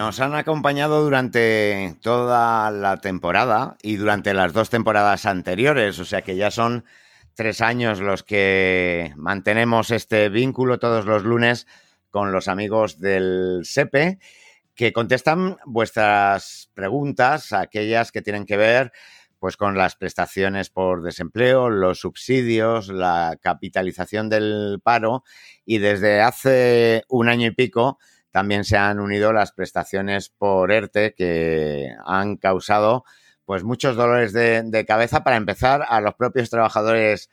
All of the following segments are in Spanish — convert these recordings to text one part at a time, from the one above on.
nos han acompañado durante toda la temporada y durante las 2 temporadas anteriores, o sea que ya son 3 años los que mantenemos este vínculo todos los lunes con los amigos del SEPE, que contestan vuestras preguntas, aquellas que tienen que ver pues con las prestaciones por desempleo, los subsidios, la capitalización del paro, y desde hace un año y pico también se han unido las prestaciones por ERTE, que han causado pues muchos dolores de cabeza, para empezar, a los propios trabajadores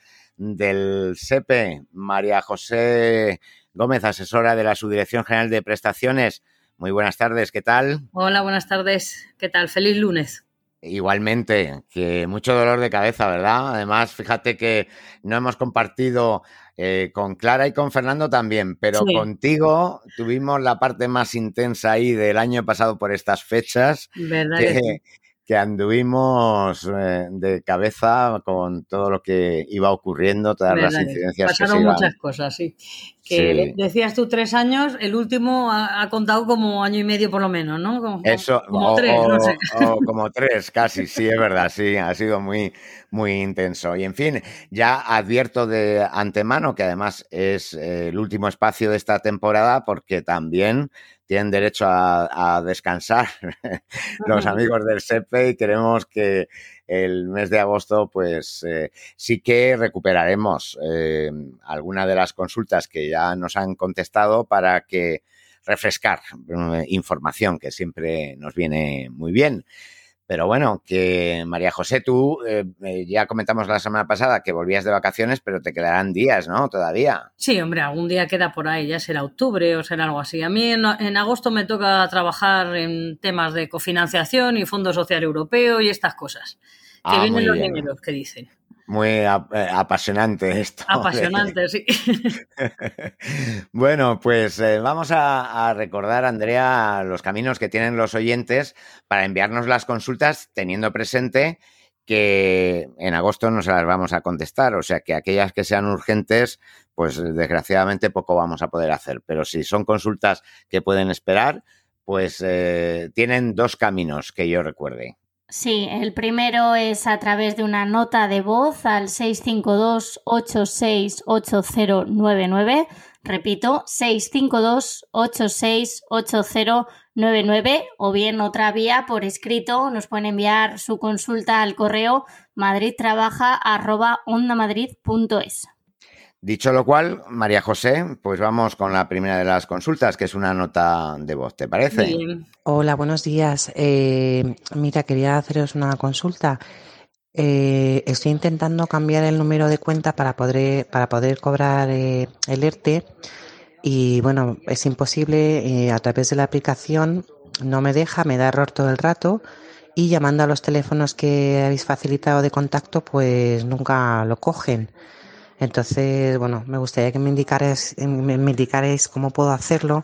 del SEPE. María José Gómez, asesora de la Subdirección General de Prestaciones. Muy buenas tardes, ¿qué tal? Hola, buenas tardes, ¿qué tal? Feliz lunes. Igualmente, que mucho dolor de cabeza, ¿verdad? Además, fíjate que no hemos compartido con Clara y con Fernando también, pero Sí, contigo tuvimos la parte más intensa ahí del año pasado por estas fechas, verdad que sí. que, que anduvimos de cabeza con todo lo que iba ocurriendo, todas las Verdad que sí. incidencias que se Pasaron iban. muchas cosas, sí. Que Sí. decías tú 3 años, el último ha contado como año y medio por lo menos, ¿no? Eso, Como tres, no sé. o como 3 casi, sí, es verdad, sí, ha sido muy, muy intenso. Y en fin, ya advierto de antemano que además es el último espacio de esta temporada, porque también tienen derecho a descansar los amigos del SEPE, y queremos que el mes de agosto pues sí que recuperaremos alguna de las consultas que ya nos han contestado, para que refrescar información que siempre nos viene muy bien. Pero bueno, que María José, tú ya comentamos la semana pasada que volvías de vacaciones, pero te quedarán días, ¿no? Todavía. Sí, hombre, algún día queda por ahí, ya será octubre o será algo así. A mí en agosto me toca trabajar en temas de cofinanciación y Fondo Social Europeo y estas cosas. Que Ah, vienen muy los bien. dineros, que dicen. Muy apasionante esto. Apasionante, sí. Bueno, pues vamos a recordar, Andrea, los caminos que tienen los oyentes para enviarnos las consultas, teniendo presente que en agosto no se las vamos a contestar. O sea que aquellas que sean urgentes, pues desgraciadamente poco vamos a poder hacer. Pero si son consultas que pueden esperar, pues tienen 2 caminos que yo recuerde. Sí, el primero es a través de una nota de voz al 652-868099. Repito, 652-868099, o bien otra vía por escrito. Nos pueden enviar su consulta al correo madridtrabaja@ondamadrid.es. Dicho lo cual, María José, pues vamos con la primera de las consultas, que es una nota de voz, ¿te Muy parece? bien. Hola, buenos días. Mira, quería haceros una consulta. Estoy intentando cambiar el número de cuenta para poder cobrar el ERTE, y bueno, es imposible. A través de la aplicación no me deja, me da error todo el rato, y llamando a los teléfonos que habéis facilitado de contacto, pues nunca lo cogen. Entonces, bueno, me gustaría que me indicarais cómo puedo hacerlo,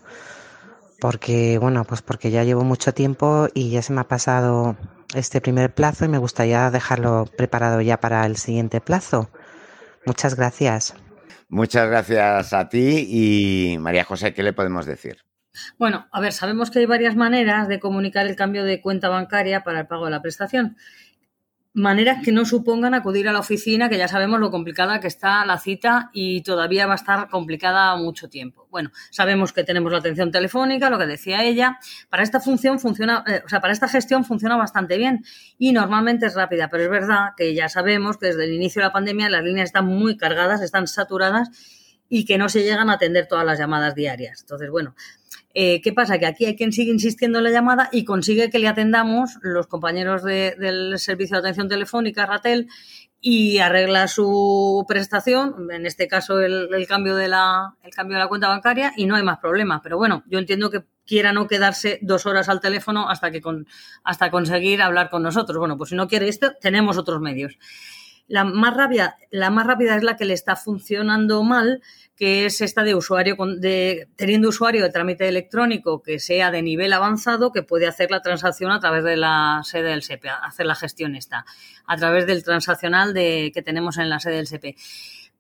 porque, bueno, pues porque ya llevo mucho tiempo y ya se me ha pasado este primer plazo, y me gustaría dejarlo preparado ya para el siguiente plazo. Muchas gracias. Muchas gracias a ti. Y María José, ¿qué le podemos decir? Bueno, a ver, sabemos que hay varias maneras de comunicar el cambio de cuenta bancaria para el pago de la prestación. Maneras que no supongan acudir a la oficina, que ya sabemos lo complicada que está la cita y todavía va a estar complicada mucho tiempo. Bueno, sabemos que tenemos la atención telefónica, lo que decía ella. Para esta función para esta gestión funciona bastante bien y normalmente es rápida, pero es verdad que ya sabemos que desde el inicio de la pandemia las líneas están muy cargadas, están saturadas y que no se llegan a atender todas las llamadas diarias. Entonces, bueno, ¿qué pasa? Que aquí hay quien sigue insistiendo en la llamada y consigue que le atendamos los compañeros del servicio de atención telefónica, Ratel, y arregla su prestación, en este caso el cambio de la cuenta bancaria, y no hay más problema. Pero bueno, yo entiendo que quiera no quedarse 2 horas al teléfono hasta conseguir hablar con nosotros. Bueno, pues si no quiere esto, tenemos otros medios. La más rápida es la que le está funcionando mal, que es esta de usuario teniendo usuario de trámite electrónico que sea de nivel avanzado, que puede hacer la transacción a través de la sede del SEPE, hacer la gestión esta, a través del transaccional que tenemos en la sede del SEPE.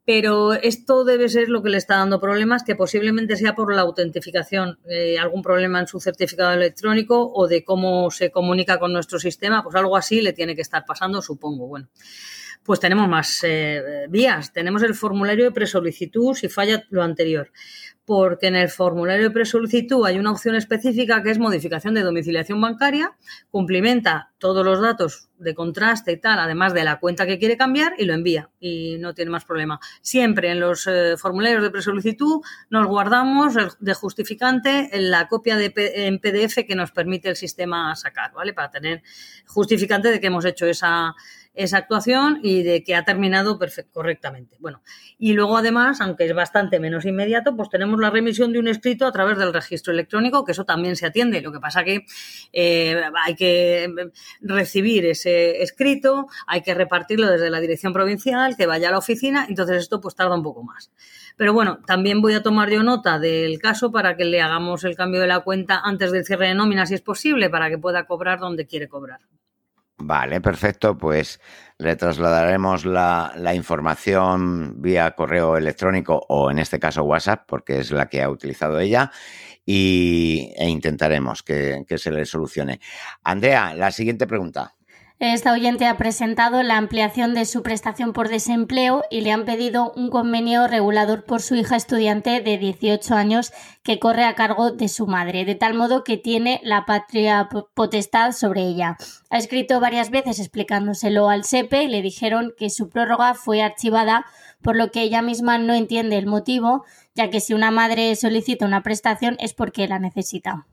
Pero esto debe ser lo que le está dando problemas, que posiblemente sea por la autentificación, algún problema en su certificado electrónico o de cómo se comunica con nuestro sistema, pues algo así le tiene que estar pasando, supongo. Bueno, pues tenemos más vías. Tenemos el formulario de presolicitud si falla lo anterior, porque en el formulario de presolicitud hay una opción específica que es modificación de domiciliación bancaria, cumplimenta todos los datos de contraste y tal, además de la cuenta que quiere cambiar, y lo envía y no tiene más problema. Siempre en los formularios de presolicitud nos guardamos de justificante en la copia en PDF que nos permite el sistema sacar, ¿vale? Para tener justificante de que hemos hecho esa actuación y de que ha terminado correctamente. Bueno, y luego además, aunque es bastante menos inmediato, pues tenemos la remisión de un escrito a través del registro electrónico, que eso también se atiende. Lo que pasa que hay que recibir ese escrito, hay que repartirlo desde la dirección provincial, que vaya a la oficina, entonces esto pues tarda un poco más. Pero bueno, también voy a tomar yo nota del caso para que le hagamos el cambio de la cuenta antes del cierre de nómina, si es posible, para que pueda cobrar donde quiere cobrar. Vale, perfecto. Pues le trasladaremos la información vía correo electrónico o en este caso WhatsApp, porque es la que ha utilizado ella, e intentaremos que se le solucione. Andrea, la siguiente pregunta. Esta oyente ha presentado la ampliación de su prestación por desempleo y le han pedido un convenio regulador por su hija estudiante de 18 años que corre a cargo de su madre, de tal modo que tiene la patria potestad sobre ella. Ha escrito varias veces explicándoselo al SEPE y le dijeron que su prórroga fue archivada, por lo que ella misma no entiende el motivo, ya que si una madre solicita una prestación es porque la necesita.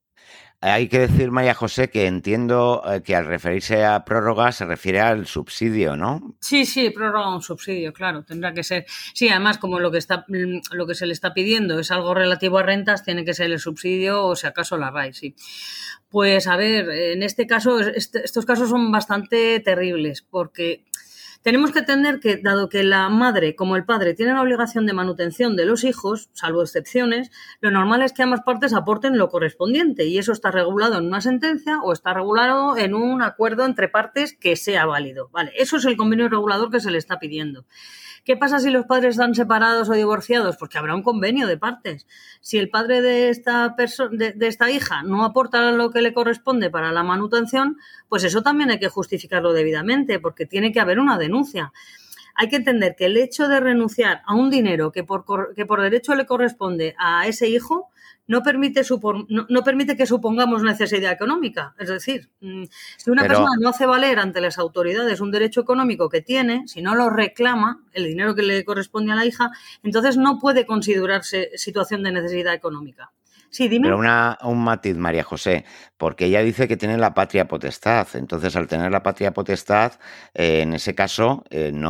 Hay que decir, María José, que entiendo que al referirse a prórroga se refiere al subsidio, ¿no? Sí, prórroga un subsidio, claro, tendrá que ser. Sí, además, como lo que se le está pidiendo es algo relativo a rentas, tiene que ser el subsidio o si acaso la RAI, sí. Pues a ver, en este caso, estos casos son bastante terribles porque tenemos que entender que, dado que la madre como el padre tienen la obligación de manutención de los hijos, salvo excepciones, lo normal es que ambas partes aporten lo correspondiente y eso está regulado en una sentencia o está regulado en un acuerdo entre partes que sea válido. Vale, eso es el convenio regulador que se le está pidiendo. ¿Qué pasa si los padres están separados o divorciados? Pues que habrá un convenio de partes. Si el padre de esta hija no aporta lo que le corresponde para la manutención, pues eso también hay que justificarlo debidamente, porque tiene que haber una denuncia. Hay que entender que el hecho de renunciar a un dinero que por derecho le corresponde a ese hijo no permite que supongamos necesidad económica. Es decir, si una persona no hace valer ante las autoridades un derecho económico que tiene, si no lo reclama, el dinero que le corresponde a la hija, entonces no puede considerarse situación de necesidad económica. Sí, dime. Pero un matiz, María José, porque ella dice que tiene la patria potestad. Entonces, al tener la patria potestad, en ese caso,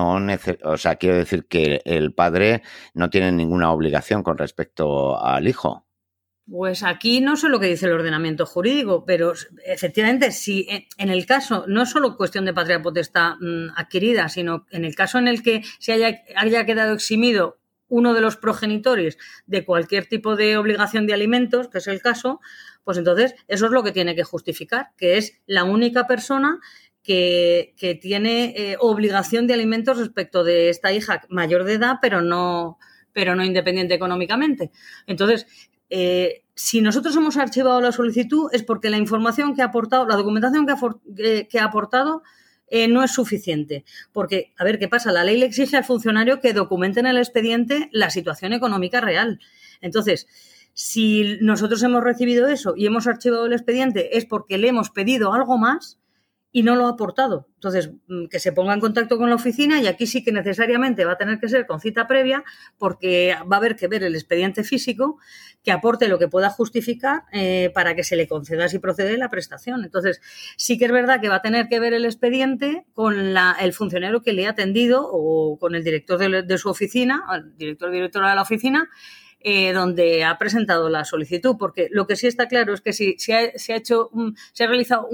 quiero decir que el padre no tiene ninguna obligación con respecto al hijo. Pues aquí no sé lo que dice el ordenamiento jurídico, pero efectivamente, si en el caso, no es solo cuestión de patria potestad adquirida, sino en el caso en el que se haya quedado eximido uno de los progenitores de cualquier tipo de obligación de alimentos, que es el caso, pues entonces eso es lo que tiene que justificar, que es la única persona que tiene obligación de alimentos respecto de esta hija mayor de edad, pero no independiente económicamente. Entonces, si nosotros hemos archivado la solicitud es porque la información que ha aportado, la documentación que ha aportado no es suficiente. Porque, a ver, ¿qué pasa? La ley le exige al funcionario que documente en el expediente la situación económica real. Entonces, si nosotros hemos recibido eso y hemos archivado el expediente es porque le hemos pedido algo más y no lo ha aportado. Entonces, que se ponga en contacto con la oficina y aquí sí que necesariamente va a tener que ser con cita previa porque va a haber que ver el expediente físico que aporte lo que pueda justificar para que se le conceda si procede la prestación. Entonces, sí que es verdad que va a tener que ver el expediente con el funcionario que le ha atendido o con el director de su oficina, el directora de la oficina, donde ha presentado la solicitud, porque lo que sí está claro es que si se ha realizado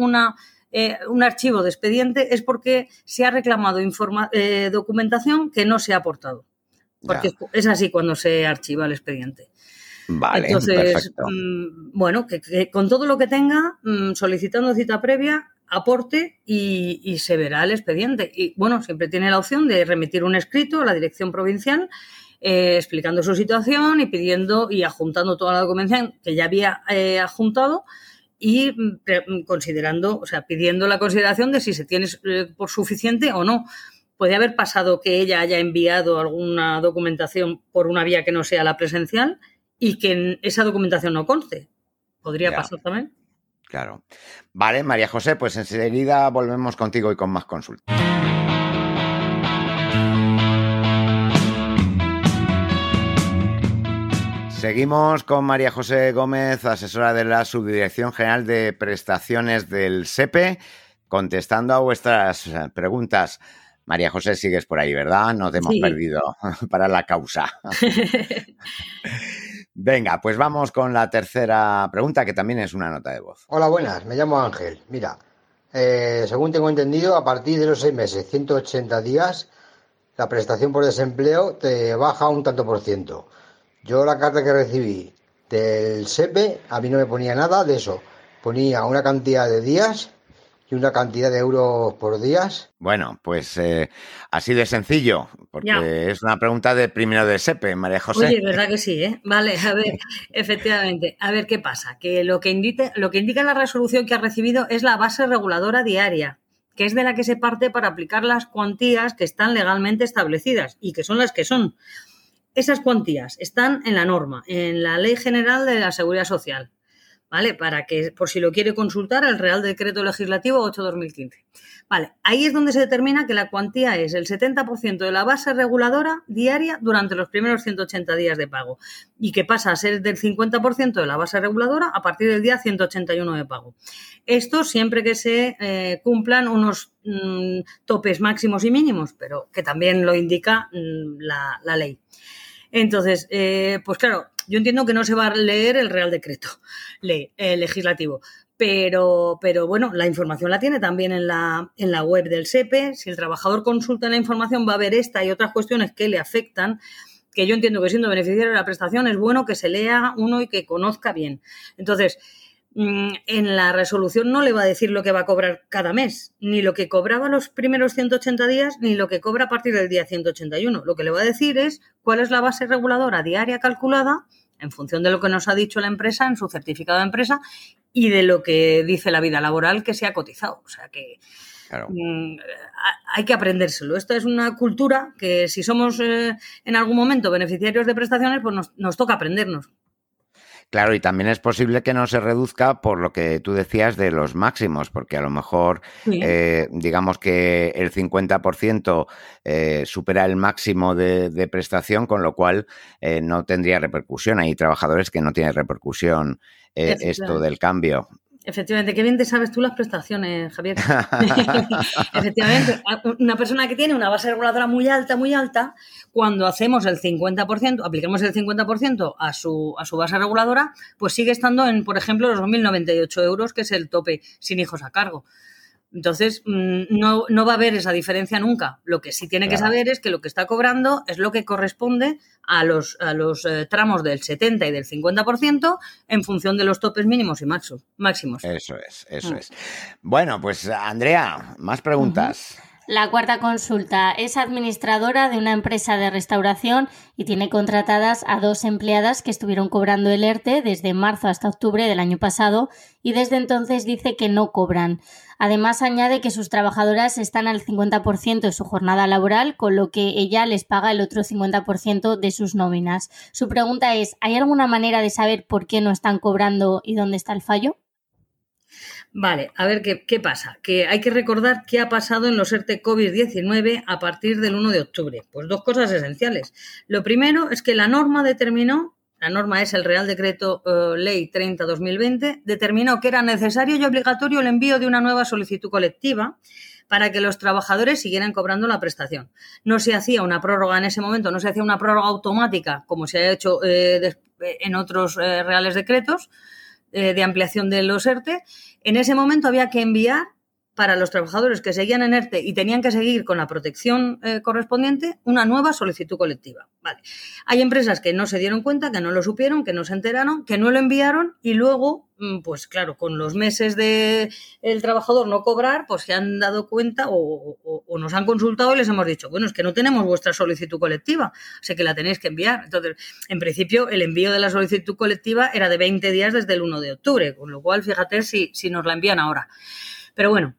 un archivo de expediente es porque se ha reclamado documentación que no se ha aportado. Porque es así cuando se archiva el expediente. Vale, entonces, perfecto. Bueno, que con todo lo que tenga, solicitando cita previa, aporte y se verá el expediente. Y bueno, siempre tiene la opción de remitir un escrito a la dirección provincial explicando su situación y pidiendo y adjuntando toda la documentación que ya había adjuntado y considerando, o sea, pidiendo la consideración de si se tiene por suficiente o no. Puede haber pasado que ella haya enviado alguna documentación por una vía que no sea la presencial y que esa documentación no conste. ¿Podría pasar también? Claro. Vale, María José, pues enseguida volvemos contigo y con más consultas. Seguimos con María José Gómez, asesora de la Subdirección General de Prestaciones del SEPE, contestando a vuestras preguntas. María José, sigues por ahí, ¿verdad? No te hemos perdido para la causa. Venga, pues vamos con la tercera pregunta, que también es una nota de voz. Hola, buenas, me llamo Ángel. Mira, según tengo entendido, a partir de los 6 meses, 180 días, la prestación por desempleo te baja un tanto por ciento. Yo la carta que recibí del SEPE, a mí no me ponía nada de eso. Ponía una cantidad de días y una cantidad de euros por días. Bueno, pues así de sencillo, porque es una pregunta de primero de SEPE, María José. Oye, ¿verdad que sí? Vale, a ver, efectivamente. A ver, ¿qué pasa? Que lo que indica la resolución que ha recibido es la base reguladora diaria, que es de la que se parte para aplicar las cuantías que están legalmente establecidas y que son las que son. Esas cuantías están en la norma, en la Ley General de la Seguridad Social, ¿vale? Para que, por si lo quiere consultar, el Real Decreto Legislativo 8/2015. Vale, ahí es donde se determina que la cuantía es el 70% de la base reguladora diaria durante los primeros 180 días de pago y que pasa a ser del 50% de la base reguladora a partir del día 181 de pago. Esto siempre que se cumplan unos topes máximos y mínimos, pero que también lo indica la ley. Entonces, pues claro, yo entiendo que no se va a leer el Real Decreto legislativo, pero bueno, la información la tiene también en la web del SEPE. Si el trabajador consulta la información va a ver esta y otras cuestiones que le afectan, que yo entiendo que siendo beneficiario de la prestación es bueno que se lea uno y que conozca bien. Entonces, en la resolución no le va a decir lo que va a cobrar cada mes, ni lo que cobraba los primeros 180 días, ni lo que cobra a partir del día 181. Lo que le va a decir es cuál es la base reguladora diaria calculada en función de lo que nos ha dicho la empresa en su certificado de empresa y de lo que dice la vida laboral que se ha cotizado. O sea que claro, hay que aprendérselo. Esta es una cultura que si somos en algún momento beneficiarios de prestaciones, pues nos toca aprendernos. Claro, y también es posible que no se reduzca por lo que tú decías de los máximos, porque a lo mejor, digamos que el 50% supera el máximo de prestación, con lo cual no tendría repercusión. Hay trabajadores que no tienen repercusión esto del cambio. Efectivamente, qué bien te sabes tú las prestaciones, Javier. Efectivamente, una persona que tiene una base reguladora muy alta, cuando hacemos el 50%, aplicamos el 50% a su base reguladora, pues sigue estando en, por ejemplo, los 2.098 euros, que es el tope sin hijos a cargo. Entonces, no va a haber esa diferencia nunca. Lo que sí tiene que saber es que lo que está cobrando es lo que corresponde a los tramos del 70% y del 50% en función de los topes mínimos y máximos. Eso es. Bueno, pues Andrea, más preguntas. La cuarta consulta. Es administradora de una empresa de restauración y tiene contratadas a 2 empleadas que estuvieron cobrando el ERTE desde marzo hasta octubre del año pasado y desde entonces dice que no cobran. Además, añade que sus trabajadoras están al 50% de su jornada laboral, con lo que ella les paga el otro 50% de sus nóminas. Su pregunta es, ¿hay alguna manera de saber por qué no están cobrando y dónde está el fallo? Vale, a ver qué pasa. Que hay que recordar qué ha pasado en los ERTE COVID-19 a partir del 1 de octubre. Pues 2 cosas esenciales. Lo primero es que la norma es el Real Decreto Ley 30/2020, determinó que era necesario y obligatorio el envío de una nueva solicitud colectiva para que los trabajadores siguieran cobrando la prestación. No se hacía una prórroga en ese momento, no se hacía una prórroga automática como se ha hecho en otros reales decretos de ampliación de los ERTE. En ese momento había que enviar para los trabajadores que seguían en ERTE y tenían que seguir con la protección correspondiente, una nueva solicitud colectiva. Vale. Hay empresas que no se dieron cuenta, que no lo supieron, que no se enteraron, que no lo enviaron y luego, pues claro, con los meses de el trabajador no cobrar, pues se han dado cuenta o nos han consultado y les hemos dicho, bueno, es que no tenemos vuestra solicitud colectiva, así que la tenéis que enviar. Entonces, en principio, el envío de la solicitud colectiva era de 20 días desde el 1 de octubre, con lo cual, fíjate si nos la envían ahora. Pero bueno,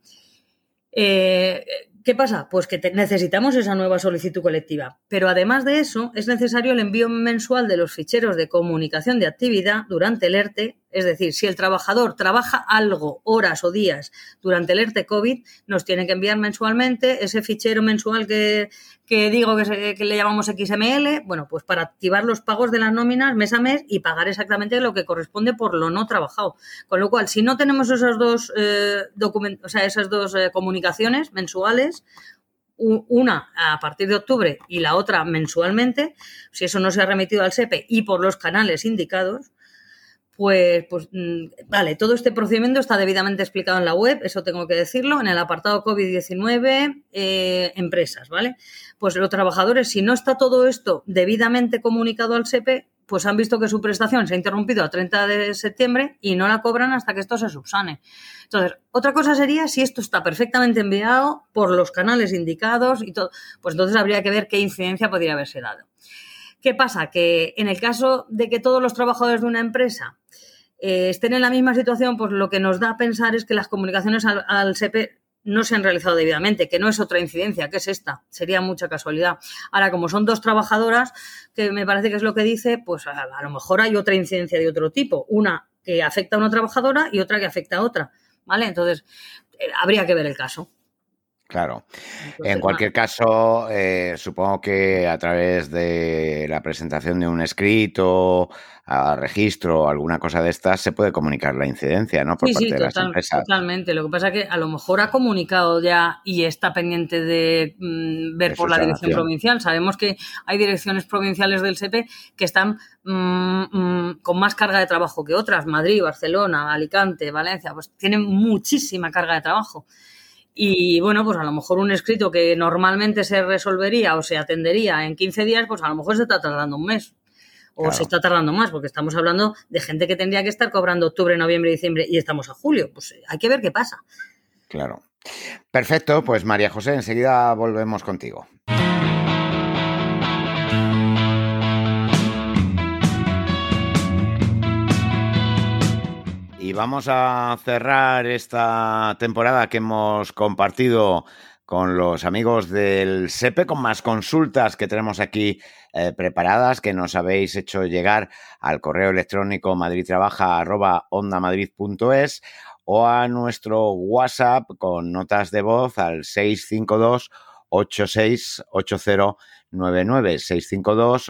¿qué pasa? Pues que necesitamos esa nueva solicitud colectiva. Pero además de eso, es necesario el envío mensual de los ficheros de comunicación de actividad durante el ERTE. Es decir, si el trabajador trabaja algo, horas o días durante el ERTE COVID, nos tiene que enviar mensualmente ese fichero mensual que digo que le llamamos XML, bueno, pues para activar los pagos de las nóminas mes a mes y pagar exactamente lo que corresponde por lo no trabajado. Con lo cual, si no tenemos esos dos esas dos comunicaciones mensuales, una a partir de octubre y la otra mensualmente, si eso no se ha remitido al SEPE y por los canales indicados, pues vale, todo este procedimiento está debidamente explicado en la web, eso tengo que decirlo, en el apartado COVID-19, empresas, ¿vale? Pues los trabajadores, si no está todo esto debidamente comunicado al SEPE, pues han visto que su prestación se ha interrumpido a 30 de septiembre y no la cobran hasta que esto se subsane. Entonces, otra cosa sería si esto está perfectamente enviado por los canales indicados y todo, pues entonces habría que ver qué incidencia podría haberse dado. ¿Qué pasa? Que en el caso de que todos los trabajadores de una empresa estén en la misma situación, pues lo que nos da a pensar es que las comunicaciones al SEPE no se han realizado debidamente, que no es otra incidencia, que es esta. Sería mucha casualidad. Ahora, como son dos trabajadoras, que me parece que es lo que dice, pues a lo mejor hay otra incidencia de otro tipo. Una que afecta a una trabajadora y otra que afecta a otra, ¿vale? Entonces, habría que ver el caso. Claro. Entonces, En cualquier caso, supongo que a través de la presentación de un escrito, a registro o alguna cosa de estas, se puede comunicar la incidencia, ¿no? Por parte de las empresas. Totalmente. Lo que pasa es que a lo mejor ha comunicado ya y está pendiente de ver por la dirección provincial. Sabemos que hay direcciones provinciales del SEPE que están con más carga de trabajo que otras. Madrid, Barcelona, Alicante, Valencia, pues tienen muchísima carga de trabajo. Y bueno, pues a lo mejor un escrito que normalmente se resolvería o se atendería en 15 días, pues a lo mejor se está tardando un mes. O claro, se está tardando más, porque estamos hablando de gente que tendría que estar cobrando octubre, noviembre, diciembre y estamos a julio. Pues hay que ver qué pasa. Claro. Perfecto, pues María José, enseguida volvemos contigo. Y vamos a cerrar esta temporada que hemos compartido con los amigos del SEPE, con más consultas que tenemos aquí preparadas, que nos habéis hecho llegar al correo electrónico madridtrabaja@ondamadrid.es o a nuestro WhatsApp con notas de voz al 652 868099, 652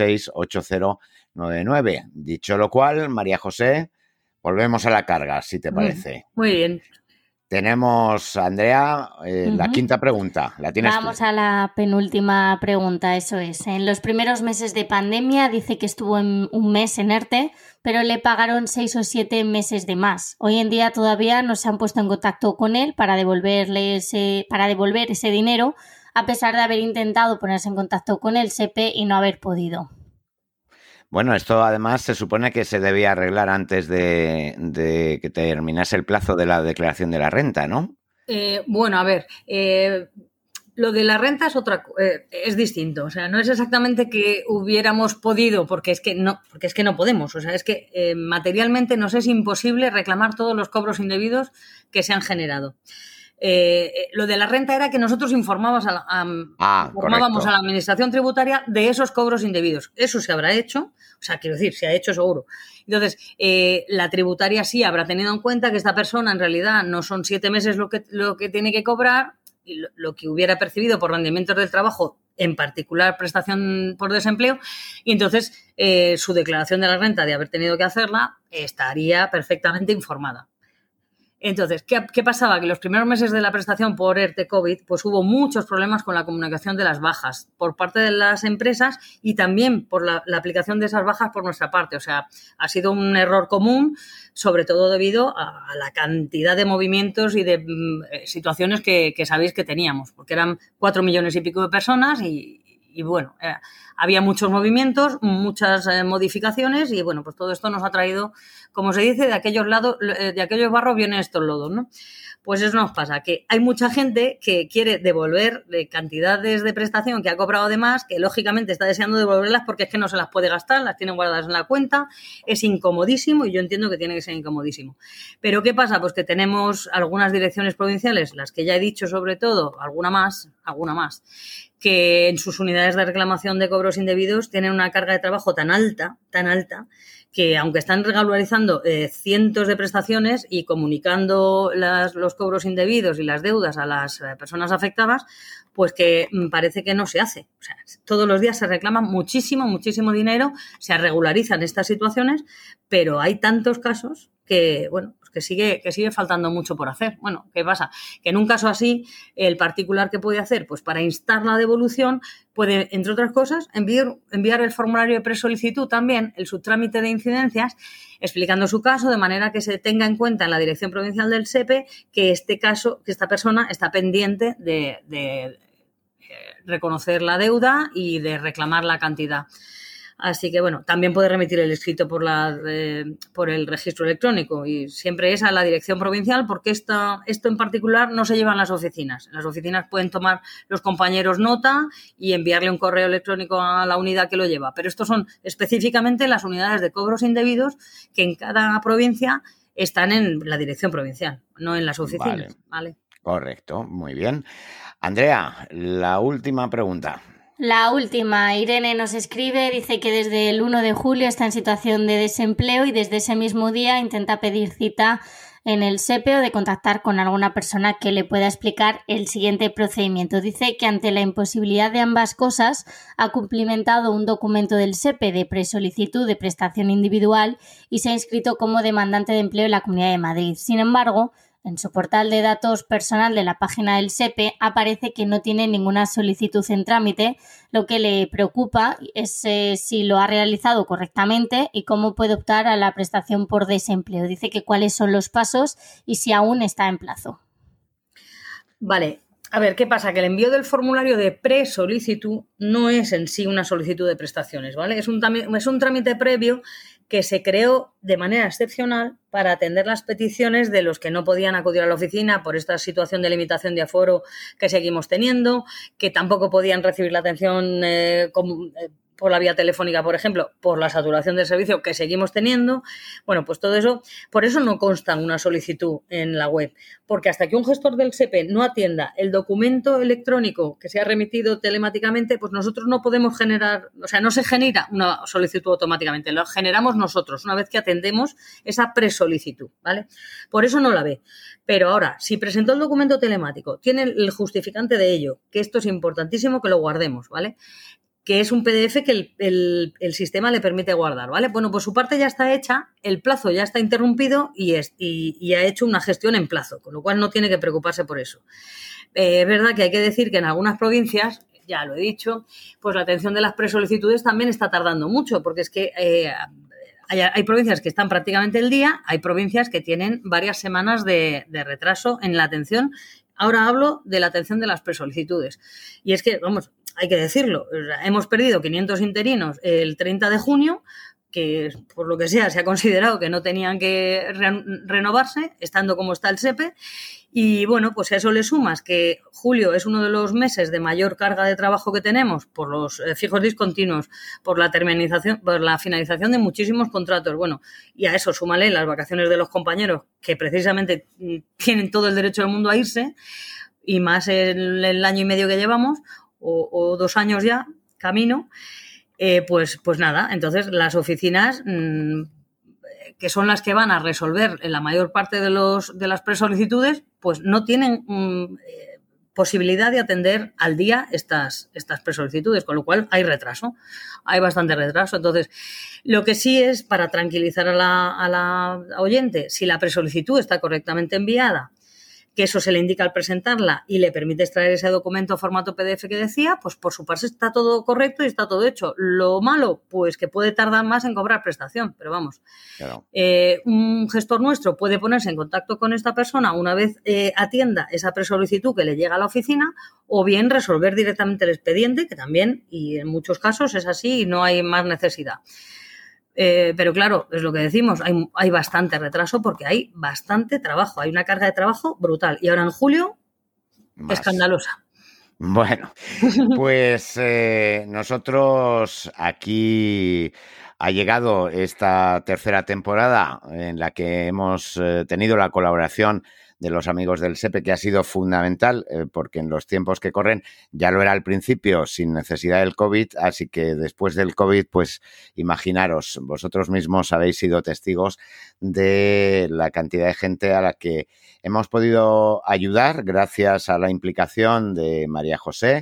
868099. Dicho lo cual, María José, volvemos a la carga, si te parece. Muy bien. Tenemos, Andrea, la quinta pregunta. ¿La tienes tú? Vamos a la penúltima pregunta, eso es. En los primeros meses de pandemia dice que estuvo en un mes en ERTE, pero le pagaron 6 o 7 meses de más. Hoy en día todavía no se han puesto en contacto con él para devolver ese dinero, a pesar de haber intentado ponerse en contacto con el SEPE y no haber podido. Bueno, esto además se supone que se debía arreglar antes de que terminase el plazo de la declaración de la renta, ¿no? Bueno, a ver, lo de la renta es distinto. O sea, no es exactamente que hubiéramos podido, porque es que no podemos. O sea, es que materialmente nos es imposible reclamar todos los cobros indebidos que se han generado. Lo de la renta era que nosotros informábamos a la administración tributaria de esos cobros indebidos. Eso se habrá hecho, o sea, quiero decir, se ha hecho seguro. Entonces, la tributaria sí habrá tenido en cuenta que esta persona en realidad no son 7 meses lo que tiene que cobrar y lo que hubiera percibido por rendimientos del trabajo, en particular prestación por desempleo, y entonces su declaración de la renta de haber tenido que hacerla estaría perfectamente informada. Entonces, ¿qué pasaba? Que los primeros meses de la prestación por ERTE COVID, pues hubo muchos problemas con la comunicación de las bajas por parte de las empresas y también por la aplicación de esas bajas por nuestra parte. O sea, ha sido un error común, sobre todo debido a la cantidad de movimientos y de situaciones que sabéis que teníamos, porque eran 4 millones y pico de personas y bueno, había muchos movimientos, muchas modificaciones y bueno, pues todo esto nos ha traído, como se dice, de aquellos barros vienen estos lodos, ¿no? Pues eso nos pasa, que hay mucha gente que quiere devolver de cantidades de prestación que ha cobrado de más, que lógicamente está deseando devolverlas porque es que no se las puede gastar, las tienen guardadas en la cuenta, es incomodísimo y yo entiendo que tiene que ser incomodísimo. Pero ¿qué pasa? Pues que tenemos algunas direcciones provinciales, las que ya he dicho sobre todo, alguna más, que en sus unidades de reclamación de cobros indebidos tienen una carga de trabajo tan alta, que aunque están regularizando cientos de prestaciones y comunicando los cobros indebidos y las deudas a las personas afectadas, pues que parece que no se hace. O sea, todos los días se reclama muchísimo dinero, se regularizan estas situaciones, pero hay tantos casos que, bueno, pues que sigue faltando mucho por hacer. Bueno, ¿qué pasa? Que en un caso así, el particular, ¿qué puede hacer? Pues para instar la devolución puede, entre otras cosas, enviar el formulario de presolicitud también, el subtrámite de incidencias, explicando su caso de manera que se tenga en cuenta en la Dirección Provincial del SEPE que esta persona está pendiente de reconocer la deuda y de reclamar la cantidad. Así que, bueno, también puede remitir el escrito por el registro electrónico y siempre es a la dirección provincial porque esto en particular no se lleva en las oficinas. En las oficinas pueden tomar los compañeros nota y enviarle un correo electrónico a la unidad que lo lleva. Pero estos son específicamente las unidades de cobros indebidos que en cada provincia están en la dirección provincial, no en las oficinas. Vale. Correcto, muy bien. Andrea, la última pregunta. La última, Irene nos escribe, dice que desde el 1 de julio está en situación de desempleo y desde ese mismo día intenta pedir cita en el SEPE o de contactar con alguna persona que le pueda explicar el siguiente procedimiento. Dice que ante la imposibilidad de ambas cosas ha cumplimentado un documento del SEPE de presolicitud de prestación individual y se ha inscrito como demandante de empleo en la Comunidad de Madrid. Sin embargo, en su portal de datos personal de la página del SEPE aparece que no tiene ninguna solicitud en trámite. Lo que le preocupa es si lo ha realizado correctamente y cómo puede optar a la prestación por desempleo. Dice que cuáles son los pasos y si aún está en plazo. Vale. A ver, ¿qué pasa? Que el envío del formulario de presolicitud no es en sí una solicitud de prestaciones, ¿vale? Es un trámite previo que se creó de manera excepcional para atender las peticiones de los que no podían acudir a la oficina por esta situación de limitación de aforo que seguimos teniendo, que tampoco podían recibir la atención por la vía telefónica, por ejemplo, por la saturación del servicio que seguimos teniendo. Bueno, pues todo eso, por eso no consta una solicitud en la web, porque hasta que un gestor del SEPE no atienda el documento electrónico que se ha remitido telemáticamente, pues nosotros no podemos generar, o sea, no se genera una solicitud automáticamente, lo generamos nosotros una vez que atendemos esa presolicitud, ¿vale? Por eso no la ve. Pero ahora, si presentó el documento telemático, tiene el justificante de ello, que esto es importantísimo que lo guardemos, ¿vale? Que es un PDF que el sistema le permite guardar, ¿vale? Bueno, pues su parte ya está hecha, el plazo ya está interrumpido y ha hecho una gestión en plazo, con lo cual no tiene que preocuparse por eso. Es verdad que hay que decir que en algunas provincias, ya lo he dicho, pues la atención de las presolicitudes también está tardando mucho, porque es que hay provincias que están prácticamente el día, hay provincias que tienen varias semanas de retraso en la atención. Ahora hablo de la atención de las presolicitudes. Y es que, vamos, hay que decirlo, hemos perdido 500 interinos el 30 de junio, que por lo que sea se ha considerado que no tenían que renovarse, estando como está el SEPE. Y bueno, pues a eso le sumas que julio es uno de los meses de mayor carga de trabajo que tenemos por los fijos discontinuos, por la finalización de muchísimos contratos. Bueno, y a eso súmale las vacaciones de los compañeros, que precisamente tienen todo el derecho del mundo a irse, y más el año y medio que llevamos, o 2 años ya, camino, pues nada. Entonces las oficinas, que son las que van a resolver en la mayor parte de las presolicitudes, pues no tienen posibilidad de atender al día estas presolicitudes, con lo cual hay retraso, hay bastante retraso. Entonces, lo que sí es para tranquilizar a la oyente, si la presolicitud está correctamente enviada, que eso se le indica al presentarla y le permite extraer ese documento formato PDF que decía, pues por su parte está todo correcto y está todo hecho. Lo malo, pues que puede tardar más en cobrar prestación, pero vamos. Claro. Un gestor nuestro puede ponerse en contacto con esta persona una vez atienda esa presolicitud que le llega a la oficina, o bien resolver directamente el expediente, que también, y en muchos casos es así y no hay más necesidad. Pero claro, es lo que decimos, hay bastante retraso porque hay bastante trabajo, hay una carga de trabajo brutal. Y ahora en julio, Más. escandalosa. Bueno, pues nosotros aquí ha llegado esta tercera temporada en la que hemos tenido la colaboración de los amigos del SEPE, que ha sido fundamental, porque en los tiempos que corren ya lo era al principio sin necesidad del COVID, así que después del COVID, pues imaginaros, vosotros mismos habéis sido testigos de la cantidad de gente a la que hemos podido ayudar gracias a la implicación de María José,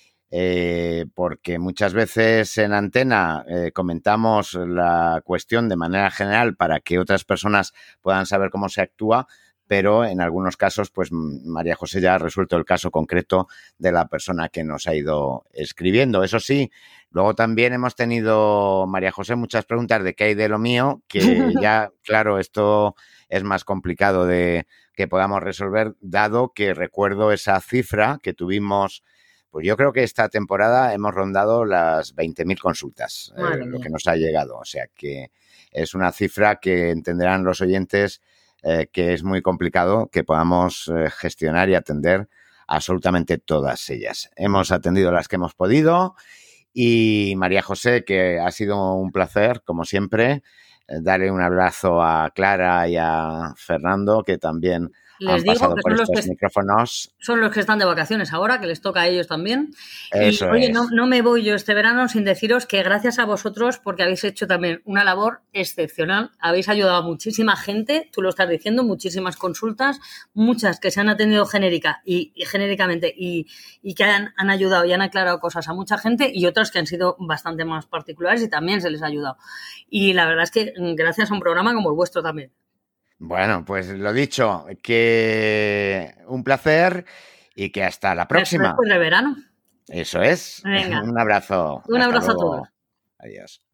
porque muchas veces en antena comentamos la cuestión de manera general para que otras personas puedan saber cómo se actúa, pero en algunos casos, pues María José ya ha resuelto el caso concreto de la persona que nos ha ido escribiendo. Eso sí, luego también hemos tenido, María José, muchas preguntas de qué hay de lo mío, que ya, claro, esto es más complicado de que podamos resolver, dado que recuerdo esa cifra que tuvimos. Pues yo creo que esta temporada hemos rondado las 20.000 consultas, lo que nos ha llegado. O sea que es una cifra que entenderán los oyentes que es muy complicado que podamos gestionar y atender absolutamente todas ellas. Hemos atendido las que hemos podido y María José, que ha sido un placer, como siempre, darle un abrazo a Clara y a Fernando, que también les han pasado digo que por estos micrófonos. Son los que están de vacaciones ahora, que les toca a ellos también. Eso y, oye, es. no me voy yo este verano sin deciros que gracias a vosotros, porque habéis hecho también una labor excepcional, habéis ayudado a muchísima gente, tú lo estás diciendo, muchísimas consultas, muchas que se han atendido genéricamente y que han ayudado y han aclarado cosas a mucha gente, y otras que han sido bastante más particulares y también se les ha ayudado. Y la verdad es que gracias a un programa como el vuestro también. Bueno, pues lo dicho, que un placer y que hasta la próxima. Después de verano. Eso es. Venga. Un abrazo. Un Hasta abrazo luego. a todos. Adiós.